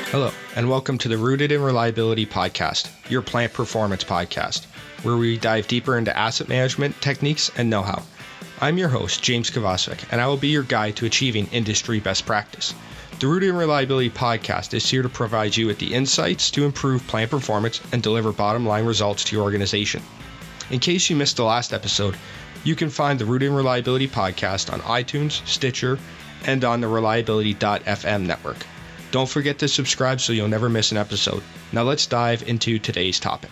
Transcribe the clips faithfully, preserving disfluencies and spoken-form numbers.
Hello, and welcome to the Rooted in Reliability podcast, your plant performance podcast, where we dive deeper into asset management techniques and know-how. I'm your host, James Kovacevic, and I will be your guide to achieving industry best practice. The Rooted in Reliability podcast is here to provide you with the insights to improve plant performance and deliver bottom-line results to your organization. In case you missed the last episode, you can find the Rooted in Reliability podcast on iTunes, Stitcher, and on the reliability dot f m network. Don't forget to subscribe so you'll never miss an episode. Now let's dive into today's topic.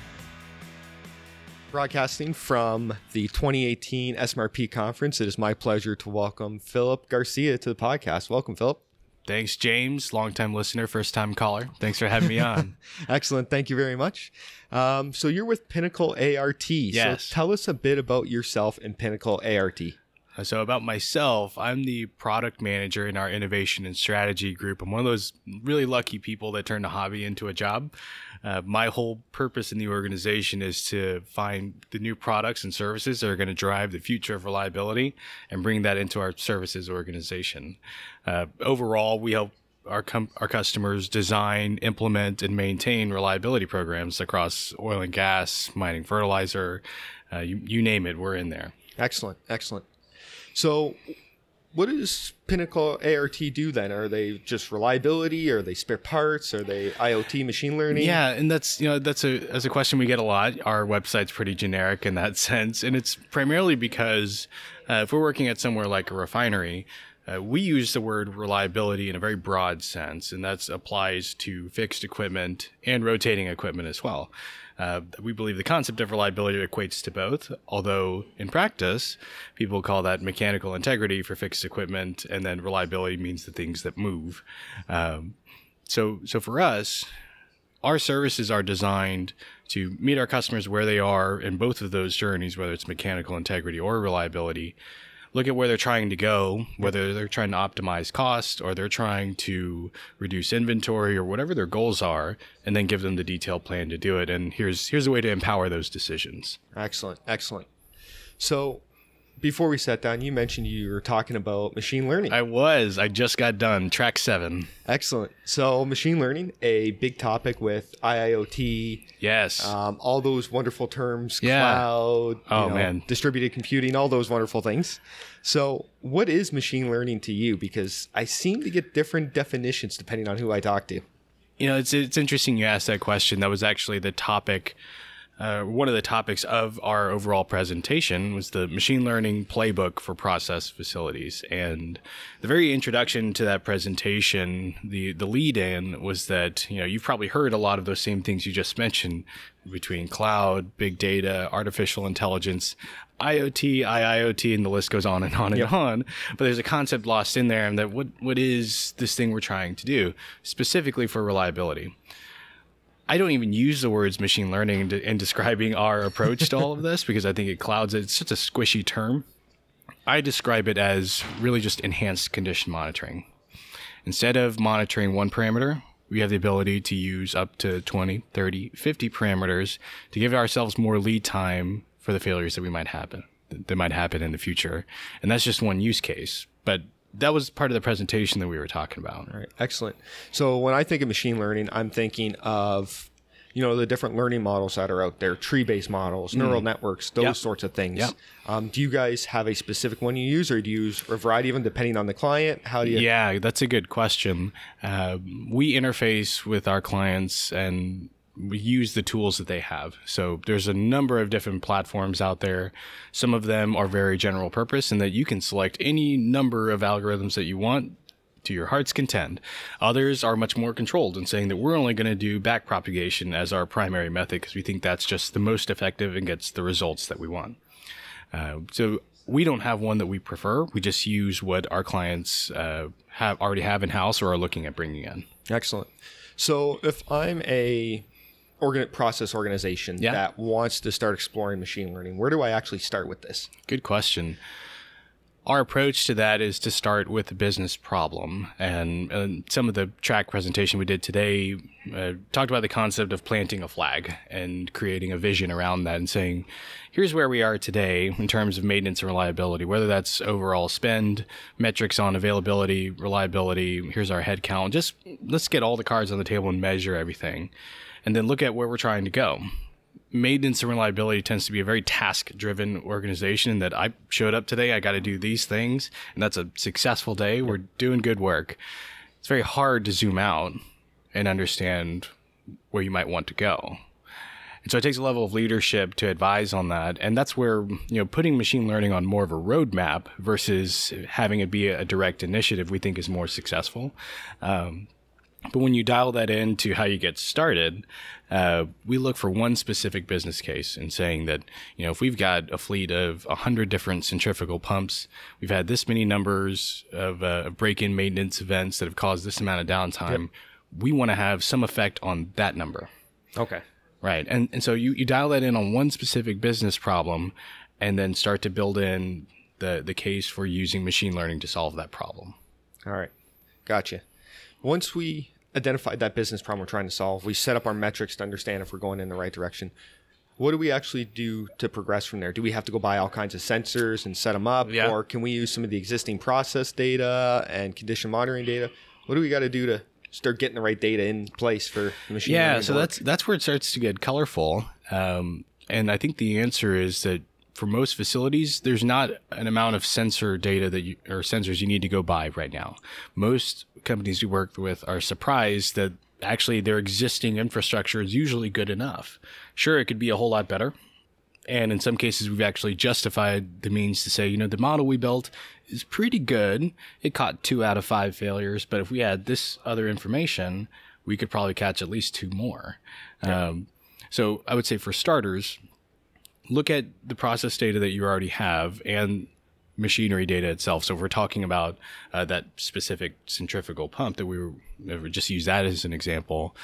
Broadcasting from the twenty eighteen S M R P conference, it is my pleasure to welcome Philip Garcia to the podcast. Welcome, Philip. Thanks, James. Longtime listener, first-time caller. Thanks for having me on. Excellent. Thank you very much. Um, so you're with Pinnacle A R T. Yes. So tell us a bit about yourself and Pinnacle A R T. So about myself, I'm the product manager in our innovation and strategy group. I'm one of those really lucky people that turned a hobby into a job. Uh, my whole purpose in the organization is to find the new products and services that are going to drive the future of reliability and bring that into our services organization. Uh, overall, we help our com- our customers design, implement, and maintain reliability programs across oil and gas, mining, fertilizer, uh, you, you name it, we're in there. Excellent. Excellent. So what does Pinnacle A R T do then? Are they just reliability? Are they spare parts? Are they I O T, machine learning? Yeah, and that's, you know, that's a that's a question we get a lot. Our website's pretty generic in that sense, and it's primarily because uh, if we're working at somewhere like a refinery, uh, we use the word reliability in a very broad sense, and that applies to fixed equipment and rotating equipment as well. Uh, we believe the concept of reliability equates to both, although in practice, people call that mechanical integrity for fixed equipment, and then reliability means the things that move. Um, so, so for us, our services are designed to meet our customers where they are in both of those journeys, whether it's mechanical integrity or reliability. Look at where they're trying to go, whether they're trying to optimize cost or they're trying to reduce inventory or whatever their goals are, and then give them the detailed plan to do it. And here's here's a way to empower those decisions. Excellent. Excellent. So before we sat down, you mentioned you were talking about machine learning. I was. I just got done. Track seven. Excellent. So machine learning, a big topic with I I O T. Yes. Um, all those wonderful terms, Yeah. cloud, Oh, you know, man. distributed computing, all those wonderful things. So what is machine learning to you? Because I seem to get different definitions depending on who I talk to. You know, it's it's interesting you asked that question. That was actually the topic. Uh, one of the topics of our overall presentation was the machine learning playbook for process facilities. And the very introduction to that presentation, the, the lead in was that, you know, you've probably heard a lot of those same things you just mentioned between cloud, big data, artificial intelligence, I O T, I I O T, and the list goes on and on and Yep. on. But there's a concept lost in there, and that what what is this thing we're trying to do specifically for reliability? I don't even use the words machine learning in, de- in describing our approach to all of this because I think it clouds it. It's such a squishy term. I describe it as really just enhanced condition monitoring. Instead of monitoring one parameter, we have the ability to use up to twenty, thirty, fifty parameters to give ourselves more lead time for the failures that we might happen, that might happen in the future. And that's just one use case. But that was part of the presentation that we were talking about. All right. Excellent. So when I think of machine learning, I'm thinking of, you know, the different learning models that are out there, tree-based models, neural networks, those Yep. sorts of things. Yep. Um, do you guys have a specific one you use, or do you use a variety of them depending on the client? How do you? Yeah, that's a good question. Uh, we interface with our clients and we use the tools that they have. So there's a number of different platforms out there. Some of them are very general purpose in that you can select any number of algorithms that you want to your heart's content. Others are much more controlled in saying that we're only going to do backpropagation as our primary method because we think that's just the most effective and gets the results that we want. Uh, so we don't have one that we prefer. We just use what our clients uh, have already have in-house or are looking at bringing in. Excellent. So if I'm a organ- process organization Yeah. that wants to start exploring machine learning, where do I actually start with this? Good question. Our approach to that is to start with a business problem. And, and some of the track presentation we did today uh, talked about the concept of planting a flag and creating a vision around that and saying, here's where we are today in terms of maintenance and reliability, whether that's overall spend, metrics on availability, reliability, here's our head count. Just let's get all the cards on the table and measure everything, and then look at where we're trying to go. Maintenance and reliability tends to be a very task-driven organization that I showed up today, I got to do these things, and that's a successful day. We're doing good work. It's very hard to zoom out and understand where you might want to go. And so it takes a level of leadership to advise on that. And that's where, you know, putting machine learning on more of a roadmap versus having it be a direct initiative, we think is more successful. Um, But when you dial that into how you get started, uh, we look for one specific business case and saying that, you know, if we've got a fleet of one hundred different centrifugal pumps, we've had this many numbers of uh, break-in maintenance events that have caused this amount of downtime, yep. we want to have some effect on that number. Okay. Right. And and so you, you dial that in on one specific business problem and then start to build in the, the case for using machine learning to solve that problem. All right. Gotcha. Once we identified that business problem we're trying to solve, we set up our metrics to understand if we're going in the right direction. What do we actually do to progress from there? Do we have to go buy all kinds of sensors and set them up? Yeah. Or can we use some of the existing process data and condition monitoring data? What do we got to do to start getting the right data in place for the machine yeah, learning? Yeah, so work? that's that's where it starts to get colorful. Um, and I think the answer is that for most facilities, there's not an amount of sensor data that you, or sensors you need to go buy right now. Most companies we work with are surprised that actually their existing infrastructure is usually good enough. Sure, it could be a whole lot better. And in some cases, we've actually justified the means to say, you know, the model we built is pretty good. It caught two out of five failures. But if we had this other information, we could probably catch at least two more. Yeah. Um, so I would say for starters, look at the process data that you already have and machinery data itself. So if we're talking about uh, that specific centrifugal pump that we were, just use that as an example.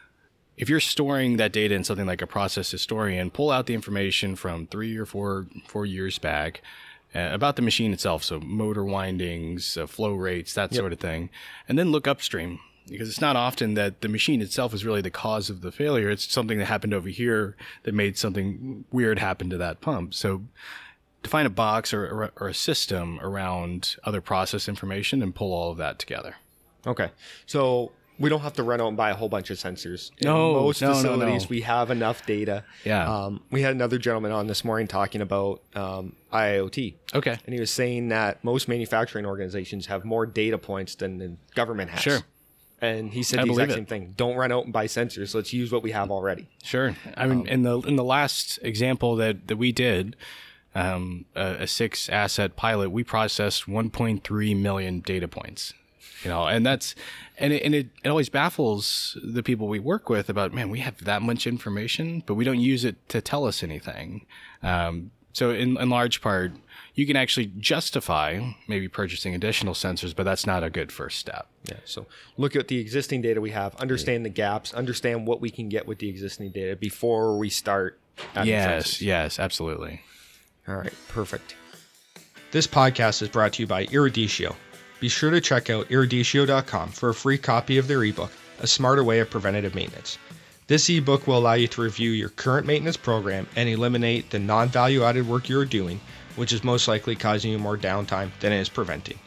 If you're storing that data in something like a process historian, pull out the information from three or four, four years back uh, about the machine itself. So motor windings, uh, flow rates, that yep. sort of thing. And then look upstream. Because it's not often that the machine itself is really the cause of the failure. It's something that happened over here that made something weird happen to that pump. So define a box or, or, or a system around other process information and pull all of that together. Okay. So we don't have to run out and buy a whole bunch of sensors. In no, most no, facilities, no, no. we have enough data. Yeah. Um, we had another gentleman on this morning talking about um, I I O T. Okay. And he was saying that most manufacturing organizations have more data points than the government has. Sure. And he said I the exact it. same thing. Don't run out and buy sensors. Let's use what we have already. Sure. I mean, um, in the in the last example that, that we did, um, a, a six asset pilot, we processed one point three million data points. You know, and that's and it, and it, it always baffles the people we work with about, man, we have that much information, but we don't use it to tell us anything. Um, so in, in large part, you can actually justify maybe purchasing additional sensors, but that's not a good first step. Yeah. So look at the existing data we have, understand the gaps, understand what we can get with the existing data before we start adding Yes, sensors. yes, absolutely. All right, perfect. This podcast is brought to you by Iridicio. Be sure to check out iridicio dot com for a free copy of their ebook, A Smarter Way of Preventative Maintenance. This ebook will allow you to review your current maintenance program and eliminate the non-value added work you're doing, which is most likely causing you more downtime than it is preventing.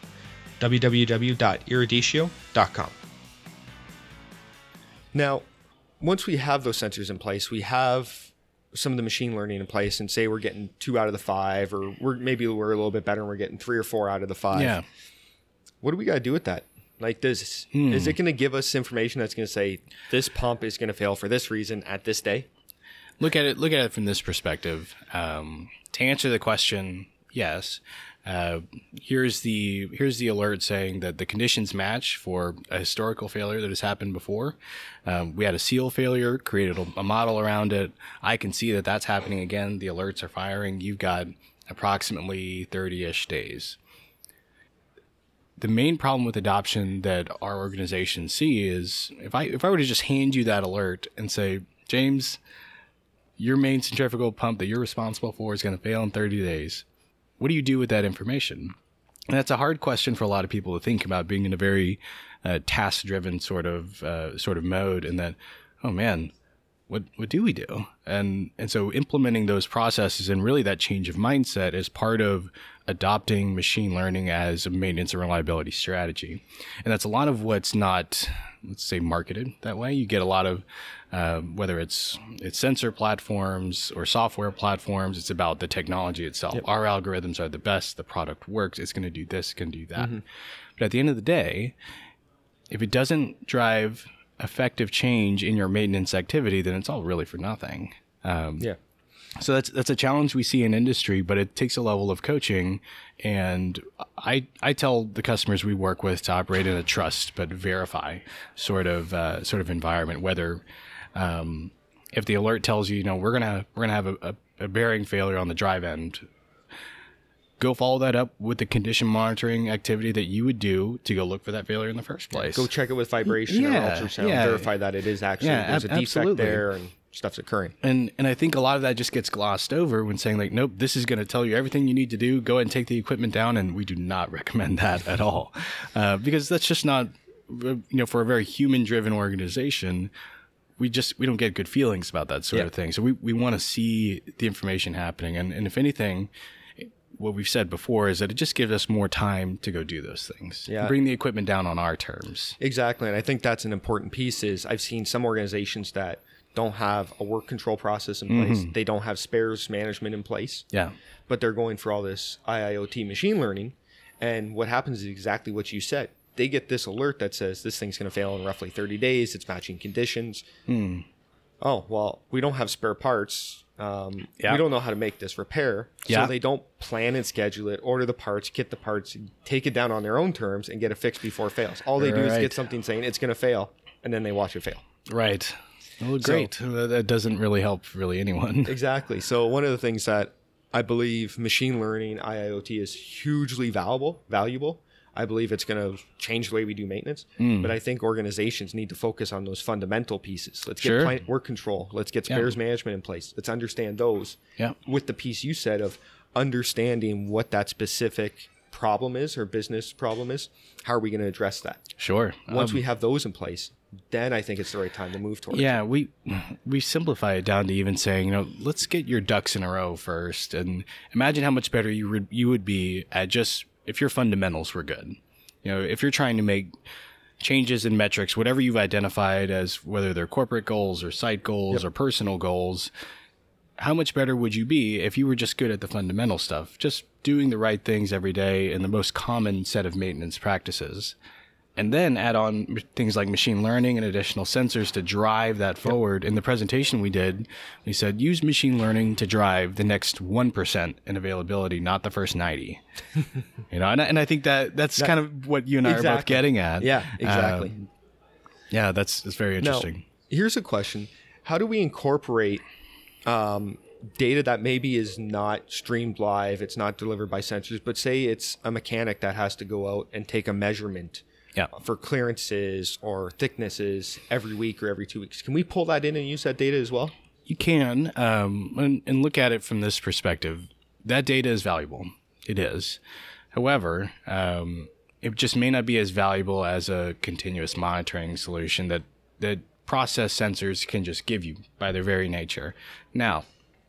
w w w dot iridicio dot com. Now, once we have those sensors in place, we have some of the machine learning in place, and say we're getting two out of the five, or we're maybe we're a little bit better and we're getting three or four out of the five. Yeah. What do we got to do with that? Like, does hmm. is it going to give us information that's going to say this pump is going to fail for this reason at this day? Look at it. Look at it from this perspective. Um, to answer the question, yes. Uh, here's the here's the alert saying that the conditions match for a historical failure that has happened before. Um, we had a seal failure, created a, a model around it. I can see that that's happening again. The alerts are firing. You've got approximately thirty-ish days. The main problem with adoption that our organizations see is if I if I were to just hand you that alert and say, James, your main centrifugal pump that you're responsible for is going to fail in thirty days. What do you do with that information? And that's a hard question for a lot of people to think about, being in a very uh, task-driven sort of uh, sort of mode, and that, oh man, what what do we do? And and so implementing those processes and really that change of mindset is part of adopting machine learning as a maintenance and reliability strategy. And that's a lot of what's not, let's say, marketed that way. You get a lot of, uh, whether it's it's sensor platforms or software platforms, it's about the technology itself. Yep. Our algorithms are the best, the product works, it's going to do this, it can do that. Mm-hmm. But at the end of the day, if it doesn't drive effective change in your maintenance activity, then it's all really for nothing. Um, yeah. So that's that's a challenge we see in industry, but it takes a level of coaching. And I I tell the customers we work with to operate in a trust but verify sort of uh, sort of environment. Whether um, if the alert tells you, you know, we're gonna we're gonna have a, a, a bearing failure on the drive end, go follow that up with the condition monitoring activity that you would do to go look for that failure in the first place. Go check it with vibration yeah, or ultrasound, yeah. verify that it is actually yeah, there's ab- a defect absolutely. there and stuff's occurring. And and I think a lot of that just gets glossed over when saying like, nope, this is going to tell you everything you need to do. Go ahead and take the equipment down, and we do not recommend that at all, uh, because that's just not, you know, for a very human-driven organization. We just we don't get good feelings about that sort yeah. of thing. So we, we want to see the information happening, and and if anything, what we've said before is that it just gives us more time to go do those things. Yeah. Bring the equipment down on our terms. Exactly. And I think that's an important piece. Is I've seen some organizations that don't have a work control process in place. Mm-hmm. They don't have spares management in place. Yeah. But they're going for all this I I O T machine learning. And what happens is exactly what you said. They get this alert that says this thing's going to fail in roughly thirty days. It's matching conditions. Hmm. Oh, well, we don't have spare parts. Um, yeah. We don't know how to make this repair. So yeah. they don't plan and schedule it, order the parts, get the parts, take it down on their own terms, and get it fixed before it fails. All they right. do is get something saying it's going to fail, and then they watch it fail. Right. Well, great. So, that doesn't really help really anyone. Exactly. So one of the things that I believe machine learning, I I O T is hugely valuable, valuable. I believe it's going to change the way we do maintenance. Mm. But I think organizations need to focus on those fundamental pieces. Let's get sure. plant work control. Let's get spares yeah. management in place. Let's understand those. Yeah. With the piece you said of understanding what that specific problem is or business problem is, how are we going to address that? Sure. Once um, we have those in place, then I think it's the right time to move towards yeah, it. we we simplify it down to even saying, you know, let's get your ducks in a row first, and imagine how much better you would you would be at just if your fundamentals were good. You know, if you're trying to make changes in metrics, whatever you've identified as whether they're corporate goals or site goals yep. or personal goals, how much better would you be if you were just good at the fundamental stuff, just doing the right things every day in the most common set of maintenance practices? And then add on things like machine learning and additional sensors to drive that forward. Yep. In the presentation we did, we said, use machine learning to drive the next one percent in availability, not the first ninety. You know, and I, and I think that that's that, kind of what you and I exactly. are both getting at. Yeah, exactly. Um, yeah, that's, that's very interesting. Now, here's a question. How do we incorporate um, data that maybe is not streamed live, it's not delivered by sensors, but say it's a mechanic that has to go out and take a measurement yeah. for clearances or thicknesses every week or every two weeks. Can we pull that in and use that data as well? You can, um, and, and look at it from this perspective. That data is valuable. It is. However, um, it just may not be as valuable as a continuous monitoring solution that, that process sensors can just give you by their very nature. Now,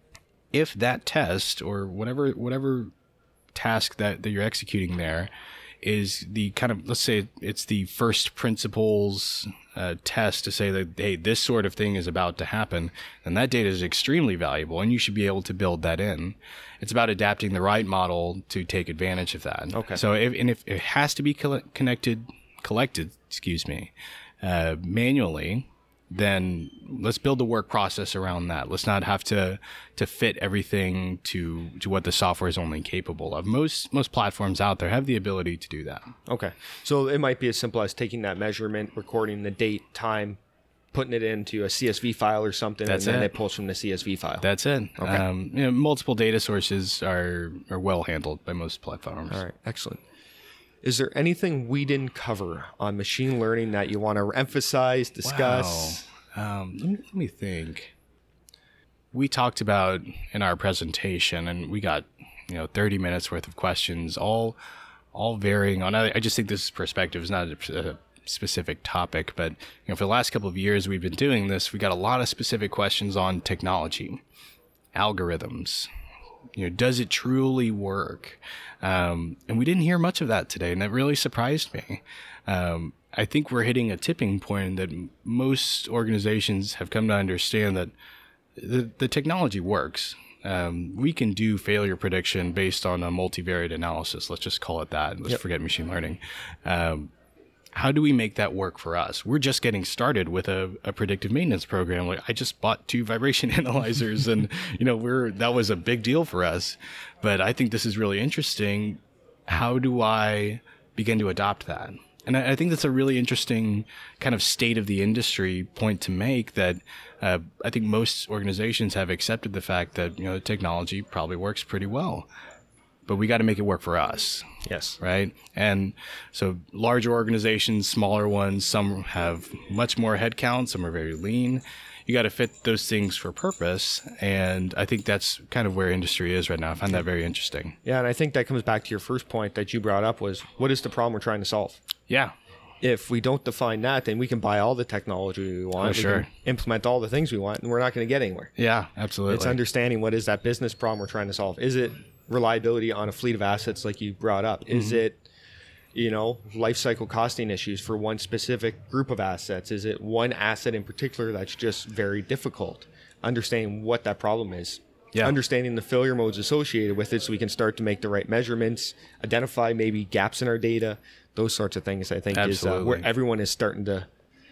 if that test or whatever whatever task that, that you're executing there is the kind of, let's say it's the first principles uh, test to say that, hey, this sort of thing is about to happen, then that data is extremely valuable and you should be able to build that in. It's about adapting the right model to take advantage of that. Okay. So if, and if it has to be coll- connected, collected, excuse me, uh, manually, then let's build the work process around that. Let's not have to to fit everything to to what the software is only capable of. Most most platforms out there have the ability to do that. Okay. So it might be as simple as taking that measurement, recording the date, time, putting it into a C S V file or something, That's and then it. it pulls from the C S V file. That's it. Okay. Um, you know, multiple data sources are are well handled by most platforms. All right. Excellent. Is there anything we didn't cover on machine learning that you want to emphasize, discuss? Wow. Um, let me, let me think. We talked about in our presentation, and we got, you know, thirty minutes worth of questions, all all varying on, I, I just think this perspective is not a, a specific topic, but you know, for the last couple of years we've been doing this, we got a lot of specific questions on technology, algorithms. You know, does it truly work? Um, and we didn't hear much of that today, and that really surprised me. Um, I think we're hitting a tipping point that most organizations have come to understand that the, the technology works. Um, we can do failure prediction based on a multivariate analysis. Let's just call it that. Let's yep. forget machine learning. Um, how do we make that work for us? We're just getting started with a, a predictive maintenance program. Like I just bought two vibration analyzers, and you know, we're that was a big deal for us. But I think this is really interesting. How do I begin to adopt that? And I, I think that's a really interesting kind of state of the industry point to make. That uh, I think most organizations have accepted the fact that you know the technology probably works pretty well, but we got to make it work for us. Yes. Right. And so larger organizations, smaller ones, some have much more headcount, some are very lean. You got to fit those things for purpose. And I think that's kind of where industry is right now. I find that very interesting. Yeah. And I think that comes back to your first point that you brought up was, what is the problem we're trying to solve? Yeah. If we don't define that, then we can buy all the technology we want. Oh, we sure. can implement all the things we want, and we're not going to get anywhere. Yeah, absolutely. It's understanding what is that business problem we're trying to solve. Is it reliability on a fleet of assets like you brought up? Is mm-hmm. it, you know, life cycle costing issues for one specific group of assets? Is it one asset in particular that's just very difficult? Understanding what that problem is. Yeah. Understanding the failure modes associated with it so we can start to make the right measurements, identify maybe gaps in our data, those sorts of things, I think, Absolutely. is uh, where everyone is starting to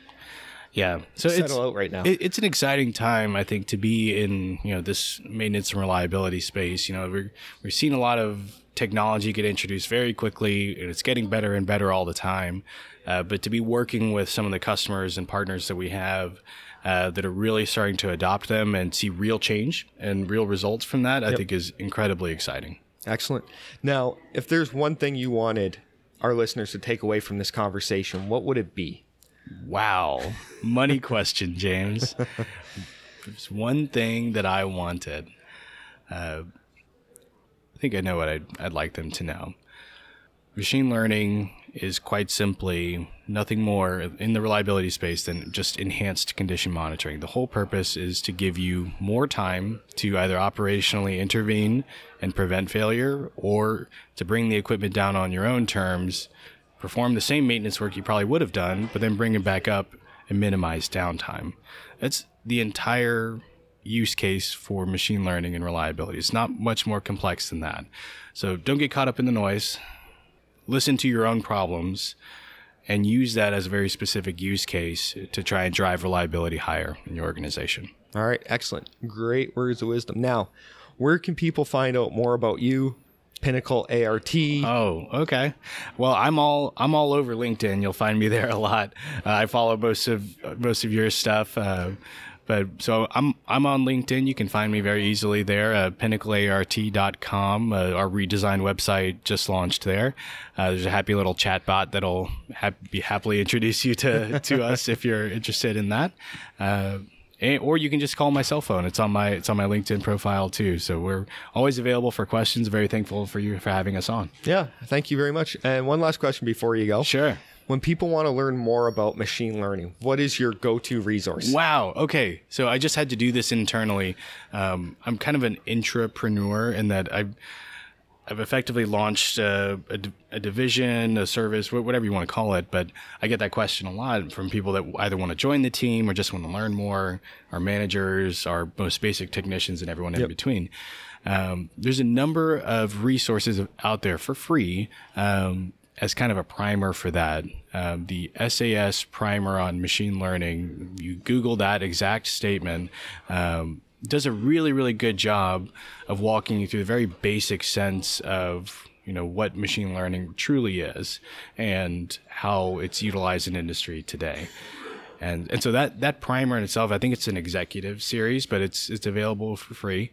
yeah. so settle it's, out right now. It, it's an exciting time, I think, to be in you know this maintenance and reliability space. You know, we're, we're seeing a lot of technology get introduced very quickly, and it's getting better and better all the time. Uh, but to be working with some of the customers and partners that we have uh, that are really starting to adopt them and see real change and real results from that, I yep. think is incredibly exciting. Excellent. Now, if there's one thing you wanted our listeners to take away from this conversation, what would it be? Wow. Money question, James. There's one thing that I wanted. Uh, I think I know what I'd, I'd like them to know. Machine learning is quite simply nothing more in the reliability space than just enhanced condition monitoring. The whole purpose is to give you more time to either operationally intervene and prevent failure, or to bring the equipment down on your own terms, perform the same maintenance work you probably would have done, but then bring it back up and minimize downtime. That's the entire use case for machine learning and reliability. It's not much more complex than that. So don't get caught up in the noise. Listen to your own problems and use that as a very specific use case to try and drive reliability higher in your organization. All right. Excellent. Great words of wisdom. Now, where can people find out more about you, Pinnacle A R T? Oh, okay. Well, I'm all I'm all over LinkedIn. You'll find me there a lot. Uh, I follow most of most of your stuff. Uh, But so I'm I'm on LinkedIn. You can find me very easily there. Uh, pinnacle A R T dot com, uh, our redesigned website just launched there. Uh, there's a happy little chat bot that'll ha- be happily introduce you to, to us if you're interested in that. Uh, and, or you can just call my cell phone. It's on my it's on my LinkedIn profile too. So we're always available for questions. Very thankful for you for having us on. Yeah, thank you very much. And one last question before you go. Sure. When people want to learn more about machine learning, what is your go-to resource? Wow. Okay. So I just had to do this internally. Um, I'm kind of an intrapreneur in that I've, I've effectively launched a, a, a division, a service, whatever you want to call it. But I get that question a lot from people that either want to join the team or just want to learn more, our managers, our most basic technicians, and everyone in yep. between. Um, there's a number of resources out there for free. Um, as kind of a primer for that. Um, the S A S primer on machine learning, you Google that exact statement, um, does a really, really good job of walking you through the very basic sense of, you know, what machine learning truly is and how it's utilized in industry today. And and so that, that primer in itself, I think it's an executive series, but it's it's available for free.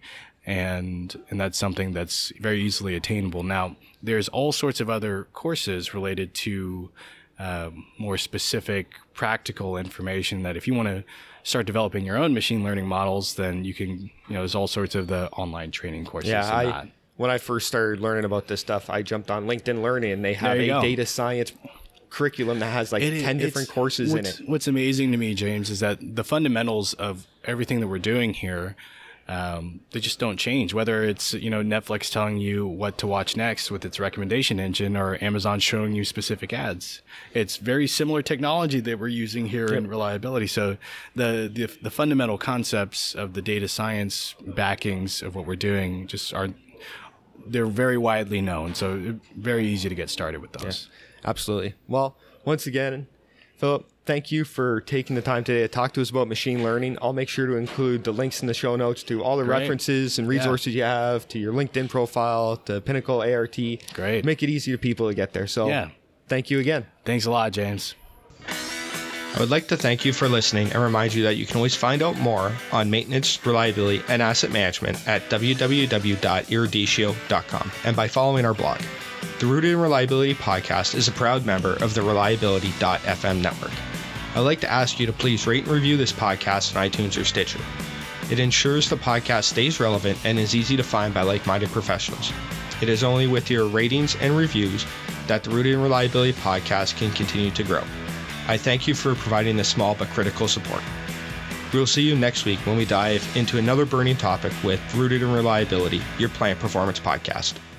And and that's something that's very easily attainable. Now, there's all sorts of other courses related to um, more specific practical information that if you want to start developing your own machine learning models, then you can, you know, there's all sorts of the online training courses. Yeah, I, that. when I first started learning about this stuff, I jumped on LinkedIn Learning, and they have a go. data science curriculum that has like It- ten it's- different courses in what's, it. What's amazing to me, James, is that the fundamentals of everything that we're doing here, um, they just don't change. Whether it's, you know, Netflix telling you what to watch next with its recommendation engine, or Amazon showing you specific ads, it's very similar technology that we're using here in reliability. So the, the the fundamental concepts of the data science backings of what we're doing just are, they're very widely known. So very easy to get started with those. Yeah, absolutely. Well, once again, Philip, thank you for taking the time today to talk to us about machine learning. I'll make sure to include the links in the show notes to all the Great. references and resources you have, to your LinkedIn profile, to Pinnacle A R T. Great. Make it easy for people to get there. So Yeah. thank you again. Thanks a lot, James. I would like to thank you for listening and remind you that you can always find out more on maintenance, reliability, and asset management at w w w dot eruditio dot com and by following our blog. The Rooted in Reliability podcast is a proud member of the reliability dot f m network. I'd like to ask you to please rate and review this podcast on iTunes or Stitcher. It ensures the podcast stays relevant and is easy to find by like-minded professionals. It is only with your ratings and reviews that the Rooted in Reliability podcast can continue to grow. I thank you for providing this small but critical support. We'll see you next week when we dive into another burning topic with Rooted in Reliability, your plant performance podcast.